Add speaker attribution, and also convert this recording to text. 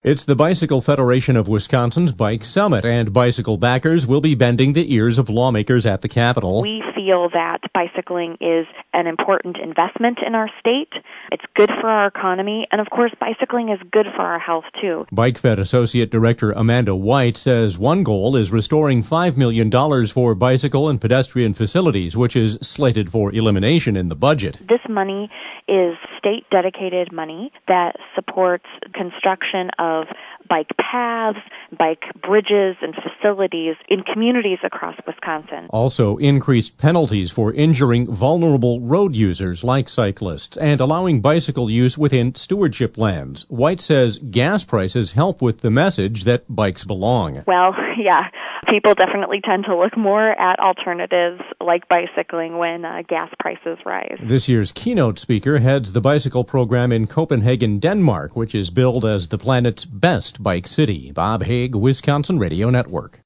Speaker 1: It's the Bicycle Federation of Wisconsin's Bike Summit, and bicycle backers will be bending the ears of lawmakers at the Capitol.
Speaker 2: We feel that bicycling is an important investment in our state. It's good for our economy, and of course, bicycling is good for our health, too.
Speaker 1: Bike Fed Associate Director Amanda White says one goal is restoring $5 million for bicycle and pedestrian facilities, which is slated for elimination in the budget.
Speaker 2: This money is state-dedicated money that supports construction of bike paths, bike bridges, and facilities in communities across Wisconsin.
Speaker 1: Also, increased penalties for injuring vulnerable road users like cyclists and allowing bicycle use within stewardship lands. White says gas prices help with the message that bikes belong.
Speaker 2: Well, yeah. People definitely tend to look more at alternatives like bicycling when gas prices rise.
Speaker 1: This year's keynote speaker heads the bicycle program in Copenhagen, Denmark, which is billed as the planet's best bike city. Bob Haig, Wisconsin Radio Network.